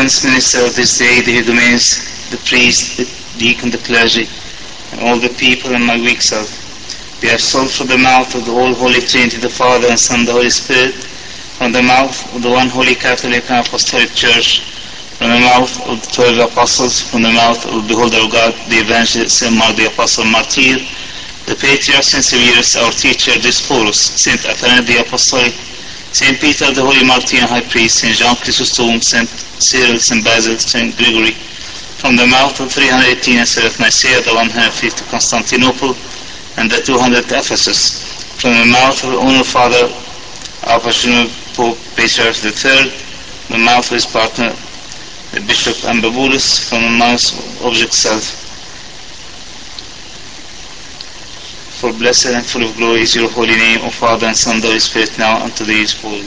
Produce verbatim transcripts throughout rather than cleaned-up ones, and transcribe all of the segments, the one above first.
reverence minister of this day, the Higumenes, the priest, the deacon, the clergy, and all the people, and my weak self. We have sought from the mouth of the all Holy Trinity, the Father and Son, the Holy Spirit, from the mouth of the one Holy Catholic and Apostolic Church, from the mouth of the twelve apostles, from the mouth of the beholder of God, the evangelist, Saint Mark the Apostle Martyr, the Patriarch, Saint Severus, our teacher, Dioscorus, Saint Athanasius the Apostolic, Saint Peter the Holy Martyr High Priest, Saint John Chrysostom, Saint Cyril, Saint Basil, Saint Gregory, from the mouth of three hundred eighteen of Nicaea, the one hundred fifty Constantinople, and the two hundredth Ephesus, from the mouth of the Honored Father, Archbishop Pope Patriarch the Third, the mouth of his partner, the Bishop Ambabulus, from the mouth of object self. For blessed and full of glory is your holy name, O Father and Son, and Holy Spirit, now and to the age of all.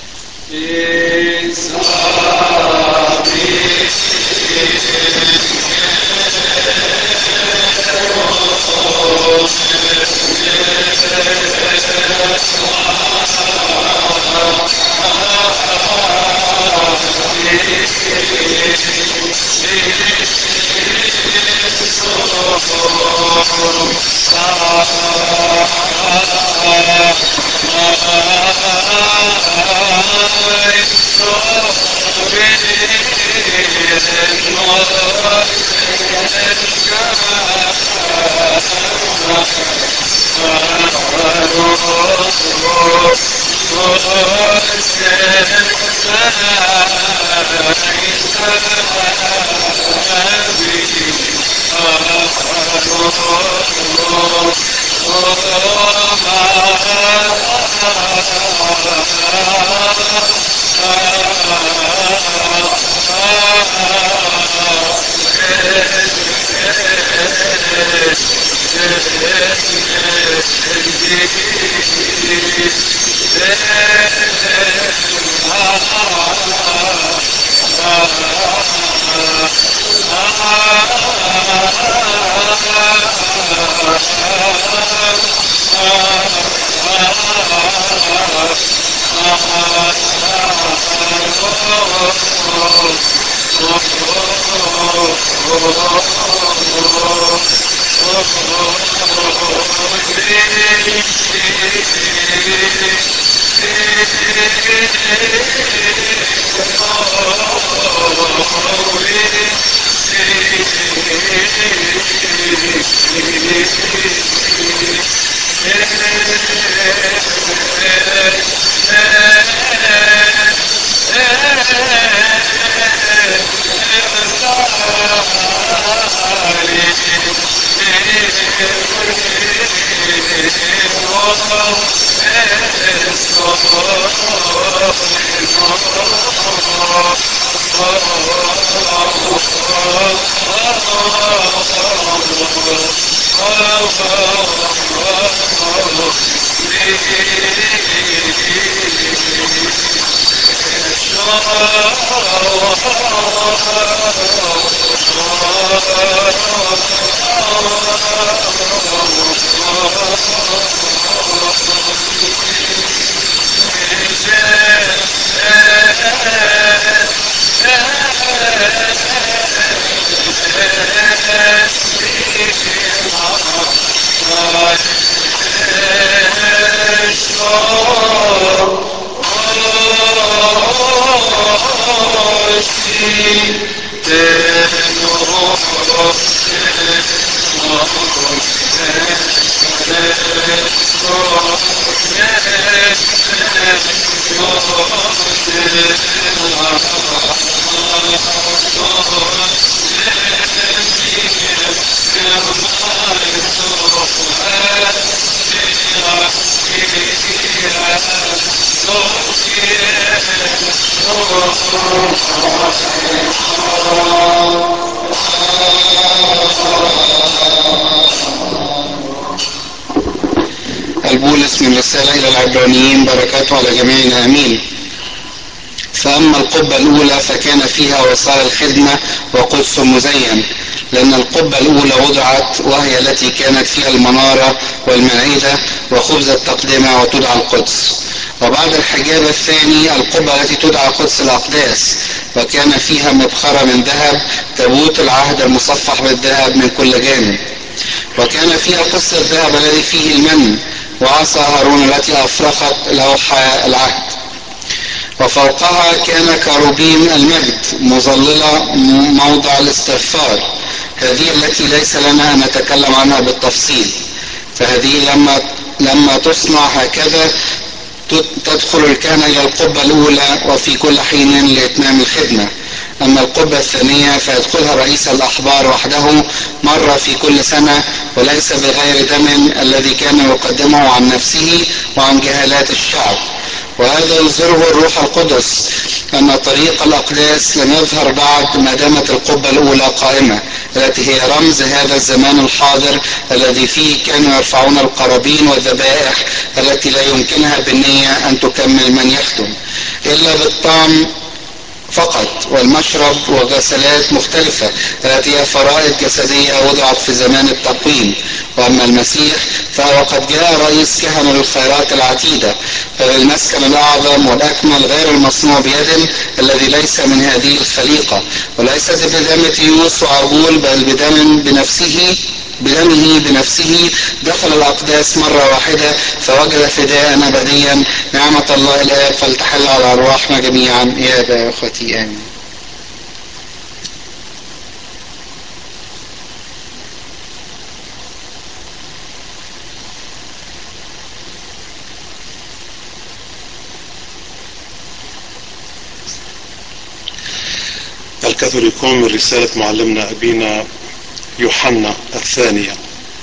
البولس من رسالة إلى العبرانيين، بركاته على جميعنا آمين. فأما القبة الأولى فكان فيها وصايا الخدمة وقدس مزين، لأن القبة الأولى وضعت وهي التي كانت فيها المنارة والمائدة وخبز التقدمة وتدعى القدس. وبعد الحجاب الثاني القبة التي تدعى قدس الأقداس، وكان فيها مبخرة من ذهب، تابوت العهد المصفح بالذهب من كل جانب، وكان فيها قص الذهب الذي فيه المن، وعصا هارون التي أفرخت لوح العهد. وفوقها كان كروبيم المجد مظللة موضع الاستغفار، هذه التي ليس لنا أن نتكلم عنها بالتفصيل، فهذه لما لما تصنع هكذا تدخل الكهنة إلى القبة الأولى وفي كل حين لإتمام الخدمة. أما القبة الثانية فيدخلها رئيس الأحبار وحده مرة في كل سنة، وليس بغير دم الذي كان يقدمه عن نفسه وعن جهالات الشعب. وهذا يظهره الروح القدس أن طريق الأقداس لم يظهر بعد ما دامت القبة الأولى قائمة، التي هي رمز هذا الزمان الحاضر الذي فيه كانوا يرفعون القرابين والذبائح التي لا يمكنها بالنية أن تكمل من يخدم إلا بالطعم فقط، والمشرب وغسلات مختلفة التي هي فرائض جسدية وضعت في زمان التقويم. وأما المسيح فهو قد جاء رئيس كهنة للخيرات العتيدة، فالمسكن الأعظم والأكمل غير المصنوع بيد الذي ليس من هذه الخليقة، وليست بدم تيوس وعجول، بل بدم بنفسه بدمه بنفسه دخل الأقداس مرة واحدة فوجد فداء أبديا. نعمة الله الآب فلتحل على أرواحنا جميعا يا أبا يا أخوتي آمين. الكاثوليكون من رسالة معلمنا أبينا يوحنا الثانية.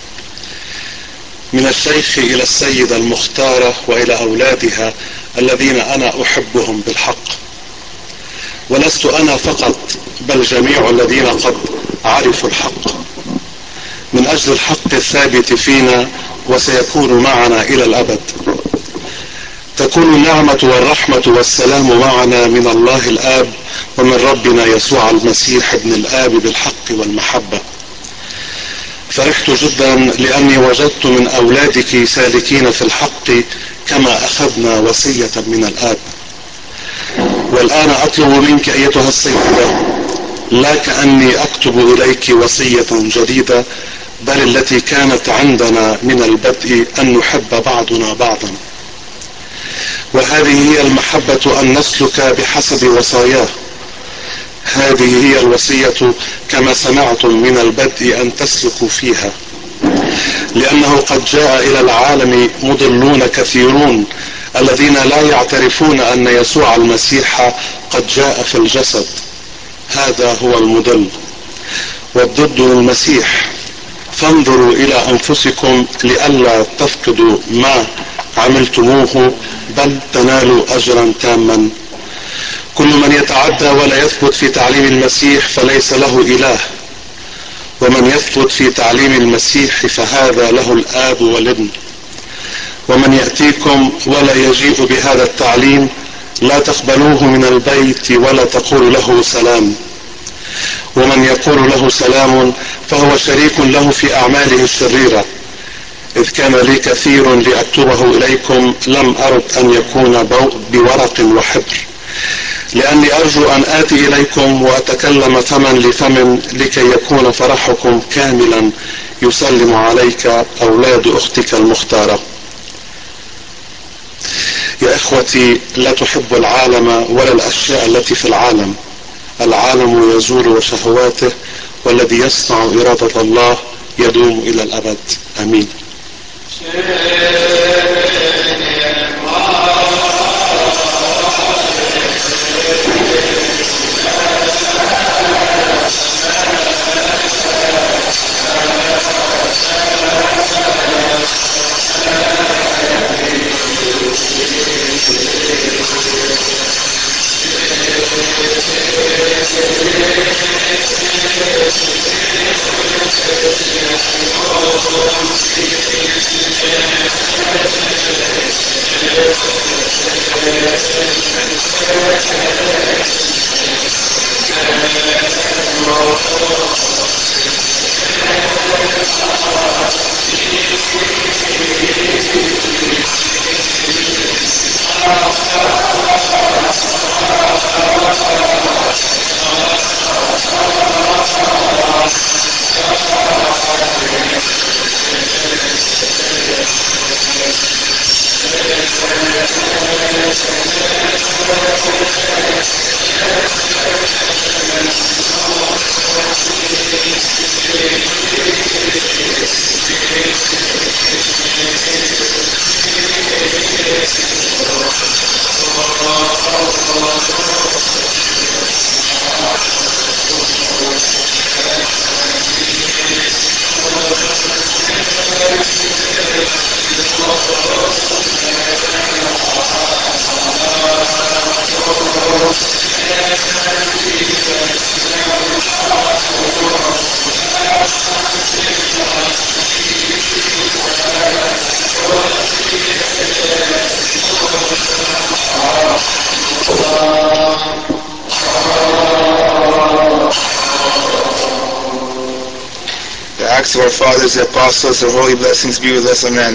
من الشيخ إلى السيدة المختارة وإلى أولادها الذين أنا أحبهم بالحق، ولست أنا فقط بل جميع الذين قد عرفوا الحق، من أجل الحق الثابت فينا وسيكون معنا إلى الأبد. تكون النعمة والرحمة والسلام معنا من الله الآب ومن ربنا يسوع المسيح ابن الآب بالحق والمحبة. فرحت جدا لأني وجدت من أولادك سالكين في الحق كما أخذنا وصية من الآب. والآن أطلب منك أيتها السيدة، لا كأني أكتب إليك وصية جديدة، بل التي كانت عندنا من البدء أن نحب بعضنا بعضا. وهذه هي المحبة أن نسلك بحسب وصاياه. هذه هي الوصية كما سمعتم من البدء أن تسلكوا فيها، لأنه قد جاء إلى العالم مضلون كثيرون الذين لا يعترفون أن يسوع المسيح قد جاء في الجسد، هذا هو المضل والضد المسيح. فانظروا إلى أنفسكم لئلا تفقدوا ما عملتموه بل تنالوا أجرا تاما. كل من يتعدى ولا يثبت في تعليم المسيح فليس له إله، ومن يثبت في تعليم المسيح فهذا له الآب والابن. ومن يأتيكم ولا يجيء بهذا التعليم لا تقبلوه من البيت ولا تقول له سلام، ومن يقول له سلام فهو شريك له في أعماله الشريرة. إذ كان لي كثير لأكتبه إليكم لم أرد أن يكون بورق وحبر، لأني أرجو أن آتي إليكم وأتكلم فما لفم لكي يكون فرحكم كاملا. يسلم عليك أولاد أختك المختارة. يا إخوتي، لا تحب العالم ولا الأشياء التي في العالم. العالم يزول وشهواته، والذي يصنع إرادة الله يدوم إلى الأبد. آمين. works of our fathers, the apostles, their holy blessings be with us. Amen.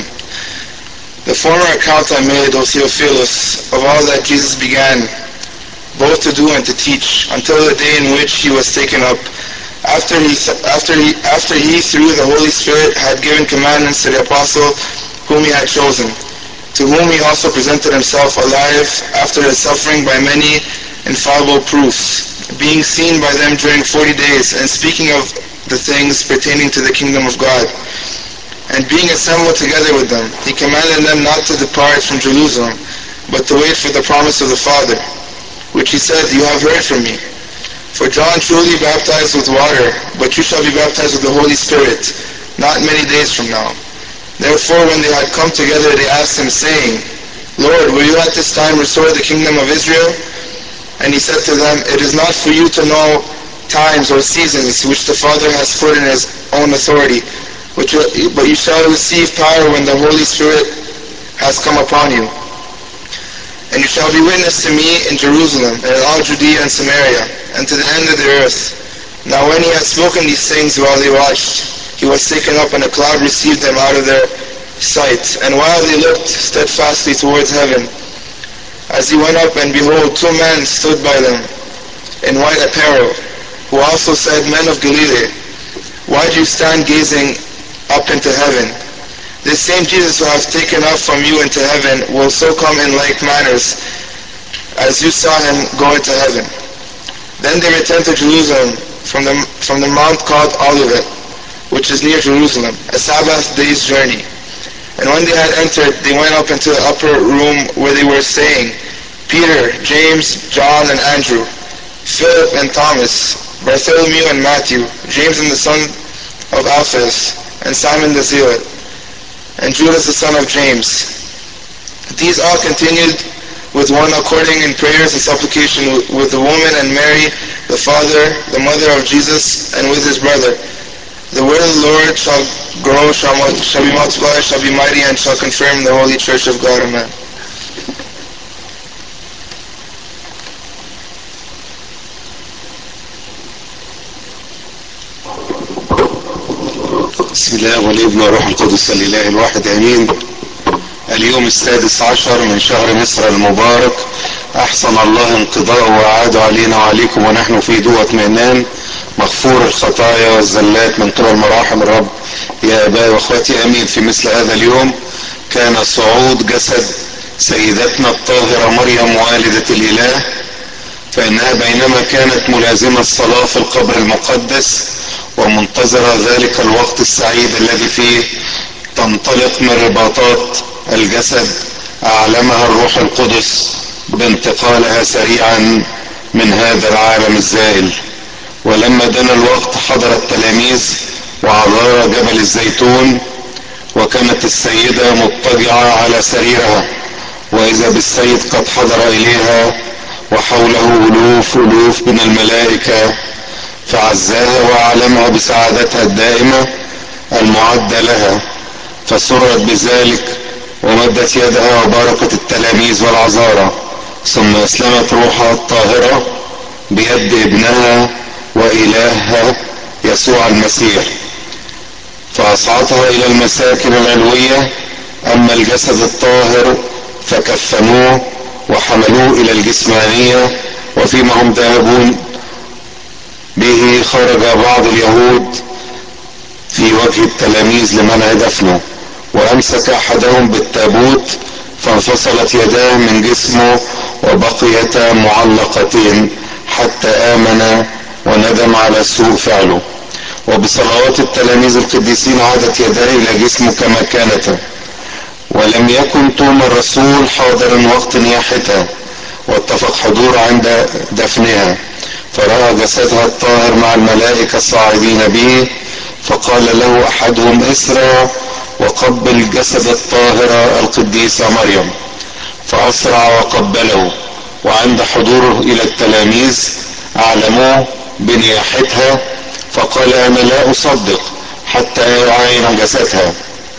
The former account I made, O Theophilus, of all that Jesus began, both to do and to teach, until the day in which he was taken up, after he, after he, after he through the Holy Spirit had given commandments to the apostle whom he had chosen, to whom he also presented himself alive after his suffering by many infallible proofs, being seen by them during forty days, and speaking of the things pertaining to the kingdom of God. And being assembled together with them, he commanded them not to depart from Jerusalem, but to wait for the promise of the Father, which he said, You have heard from me. For John truly baptized with water, but you shall be baptized with the Holy Spirit, not many days from now. Therefore, when they had come together, they asked him, saying, Lord, will you at this time restore the kingdom of Israel? And he said to them, It is not for you to know times or seasons which the Father has put in his own authority, which, but you shall receive power when the Holy Spirit has come upon you. And you shall be witness to me in Jerusalem, and in all Judea and Samaria, and to the end of the earth. Now when he had spoken these things while they watched, he was taken up, and a cloud received him out of their sight. And while they looked steadfastly towards heaven, as he went up, and behold, two men stood by them, in white apparel, who also said, Men of Galilee, why do you stand gazing up into heaven? This same Jesus who hath taken up from you into heaven will so come in like manners as you saw him go into heaven. Then they returned to Jerusalem from the, from the mount called Olivet, which is near Jerusalem, a Sabbath day's journey. And when they had entered, they went up into the upper room where they were staying, Peter, James, John, and Andrew, Philip and Thomas, Bartholomew and Matthew, James and the son of Alphaeus, and Simon the Zealot, and Judas the son of James. These all continued with one according in prayers and supplication with the woman and Mary, the father, the mother of Jesus, and with his brother. The word of the Lord shall grow, shall, shall be multiplied, shall be mighty, and shall confirm the holy church of God. Amen. بسم الله والابن والروح القدس الاله الواحد امين. اليوم السادس عشر من شهر مصر المبارك، احسن الله انقضاءه واعاد علينا وعليكم ونحن في دوء اطمئنان، مغفور الخطايا والزلات من قبل مراحم الرب. يا ابائي واخواتي، امين. في مثل هذا اليوم كان صعود جسد سيدتنا الطاهرة مريم والدة الاله، فانها بينما كانت ملازمة الصلاة في القبر المقدس ومنتظرة ذلك الوقت السعيد الذي فيه تنطلق من رباطات الجسد، أعلمها الروح القدس بانتقالها سريعا من هذا العالم الزائل. ولما دنا الوقت حضر التلاميذ وعبر جبل الزيتون، وكانت السيدة مضطجعة على سريرها، وإذا بالسيد قد حضر إليها وحوله ألوف ألوف من الملائكة، فعزاها وأعلمها بسعادتها الدائمة المعدة لها، فسرت بذلك ومدت يدها وباركت التلاميذ والعذارى، ثم أسلمت روحها الطاهرة بيد ابنها وإلهها يسوع المسيح، فأصعدها إلى المساكن العلوية. أما الجسد الطاهر فكفنوه وحملوه إلى الجسمانية، وفيما هم ذاهبون به خرج بعض اليهود في وجه التلاميذ لمنع دفنه، وامسك احدهم بالتابوت فانفصلت يداه من جسمه وبقيتا معلقتين حتى امن وندم على سوء فعله. وبصلوات التلاميذ القديسين عادت يداه الى جسمه كما كانتا. ولم يكن توما الرسول حاضرا وقت نياحتها، واتفق حضور عند دفنها، فرأى جسدها الطاهر مع الملائكة الصاعدين به، فقال له احدهم اسرع وقبل جسد الطاهرة القديسة مريم، فاسرع وقبله. وعند حضوره الى التلاميذ اعلموه بنياحتها، فقال انا لا اصدق حتى اعاين جسدها.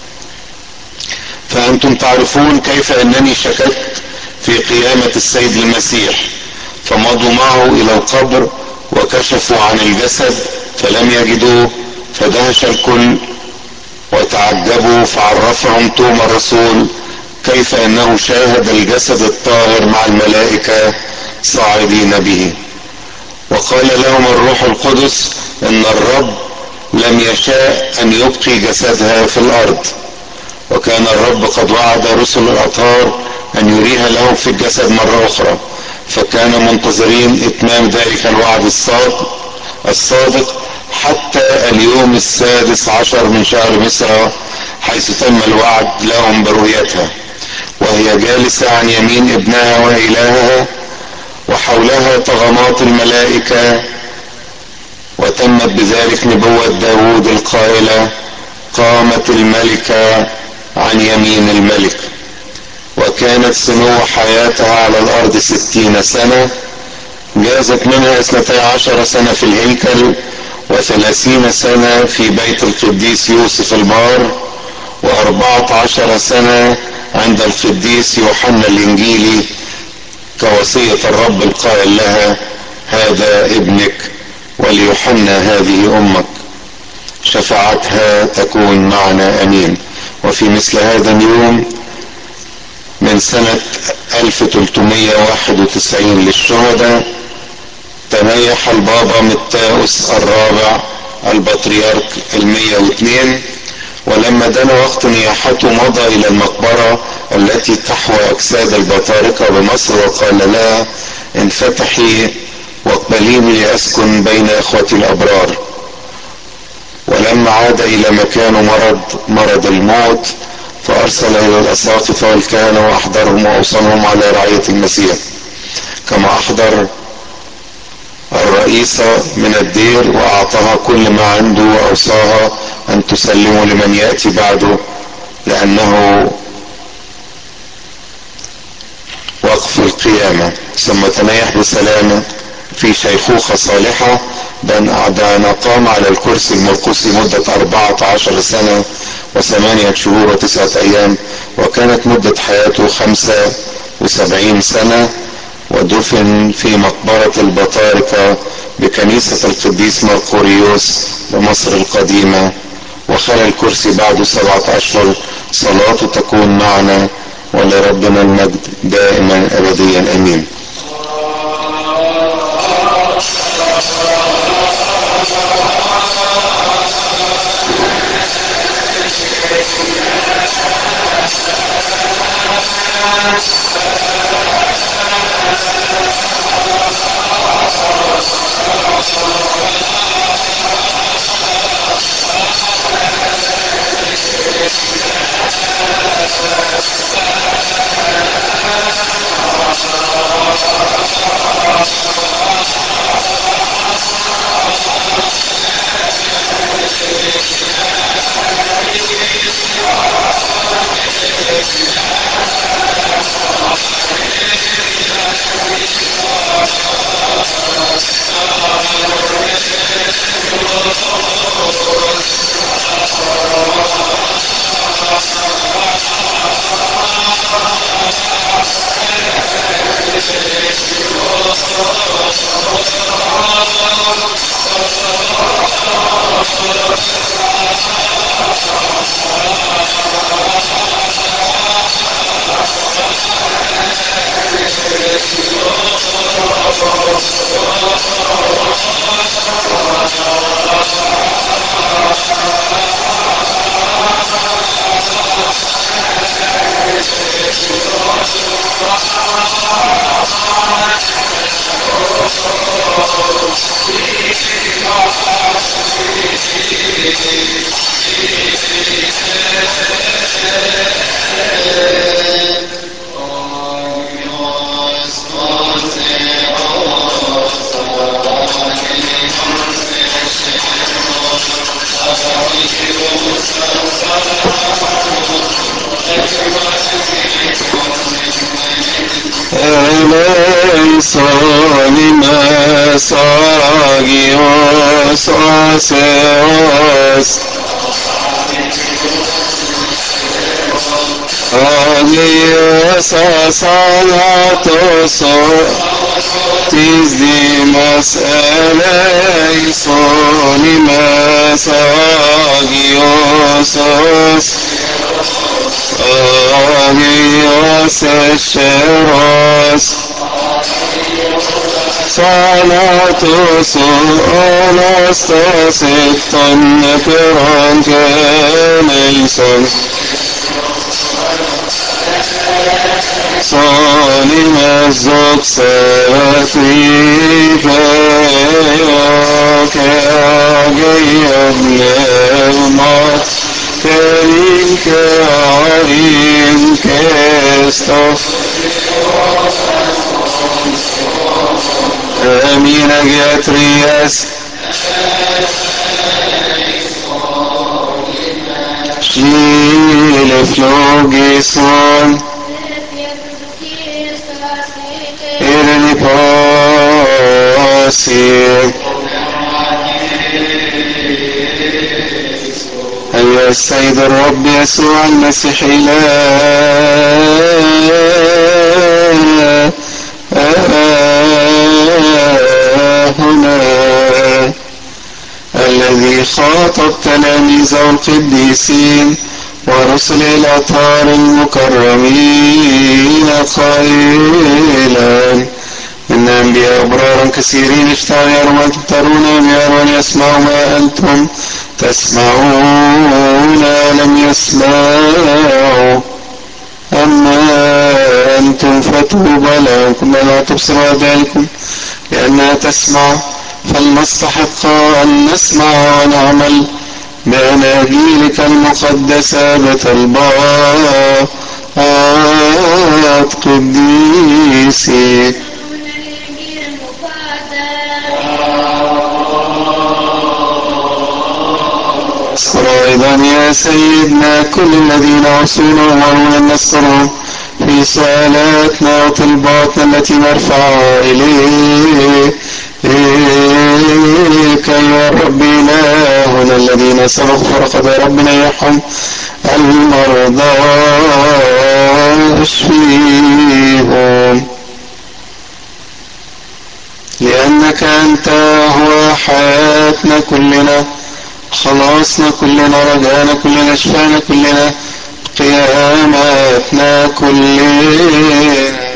فانتم تعرفون كيف انني شككت في قيامة السيد المسيح، فمضوا معه الى القبر وكشفوا عن الجسد فلم يجدوه، فدهش الكل وتعجبوا، فعرفهم توما الرسول كيف انه شاهد الجسد الطاهر مع الملائكة صاعدين به. وقال لهم الروح القدس ان الرب لم يشاء ان يبقي جسدها في الارض، وكان الرب قد وعد رسل الاطهار ان يريها لهم في الجسد مرة اخرى، فكانوا منتظرين اتمام ذلك الوعد الصادق الصادق حتى اليوم السادس عشر من شهر مصر، حيث تم الوعد لهم برؤيتها، وهي جالسة عن يمين ابنها وإلهها، وحولها طغمات الملائكة. وتمت بذلك نبوة داود القائلة: قامت الملكة عن يمين الملك. وكانت سنو حياتها على الأرض ستين سنة، جازت منها اثنتي عشر سنة في الهيكل، وثلاثين سنة في بيت القديس يوسف البار، وأربعة عشر سنة عند القديس يوحنا الإنجيلي، كوصية الرب القائل لها: هذا ابنك وليوحنا هذه أمك. شفاعتها تكون معنا أمين. وفي مثل هذا اليوم من سنة ألف وثلاثمائة وواحد وتسعين للشهداء تنيح البابا متاوس الرابع البطريرك المية واثنين، ولما دنا وقت نياحته مضى الى المقبرة التي تحوى اجساد البطاركة بمصر، وقال لها: انفتحي واقبليني لاسكن بين اخوتي الابرار. ولما عاد الى مكانه مرض مرض الموت، فارسل الى الاساقفة والكهنة واحضرهم واوصلهم على رعية المسيح، كما احضر الرئيسة من الدير واعطاها كل ما عنده، واوصاها ان تسلمه لمن يأتي بعده، لانه وقف القيامة. ثم تنيح بسلامة في شيخوخة صالحة، بان قام على الكرسي المرقسي مدة أربعة عشر سنة وثمانية شهور وتسعة ايام، وكانت مدة حياته خمسة وسبعين سنة، ودفن في مقبرة البطاركة بكنيسة القديس مرقوريوس بمصر القديمة. وخلى الكرسي بعد سبعة اشهر. صلاته تكون معنا، ولربنا المجد دائما ابديا امين. Sagios Oseos Agios Asanatos Tis dimas eleison imes agiosos agios escheros Thanatos anastas ekton neperon keneison Sonimes zoxeret riveo ke ageiad neumat kerim ke arim kestos Emina getrias Shile flogison Irni posi أيها السيد الرب يسوع المسيح إلهنا الذي خاطب تلاميذه القديسين ورسل الأطهار المكرمين قائلا إن أنبياء أبرارا كثيرين اشتهوا يرون ترون يرون يسمعوا ما أنتم تسمعون لم يسمعوا أما أنتم فتوبى لكم لا تبصروا ذلكم لأنها تسمع فلنستحق أن نسمع ونعمل بأناجيلك المقدسة بطلبات قديسك اذكر أيضا يا سيدنا كل الذين عصونا ومرون نصرهم في سؤالاتنا وطلباتنا التي نرفعها إليك أيها الرب إلهنا الذين سبقوا فرقد ربنا يرحم المرضى اشفيهم لأنك أنت هو حياتنا كلنا خلاصنا كلنا رجانا كلنا شفانا كلنا قيامتنا كلنا